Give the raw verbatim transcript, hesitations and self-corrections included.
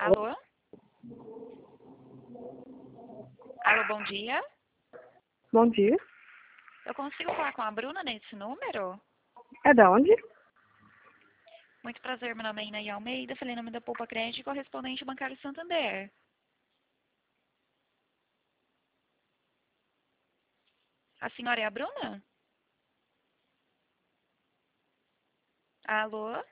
Alô? Alô, bom dia. Bom dia. Eu consigo falar com a Bruna nesse número? É da onde? Muito prazer, meu nome é Inaí Almeida, falei em nome da Poupa Crédito, correspondente bancário Santander. A senhora é a Bruna? Alô?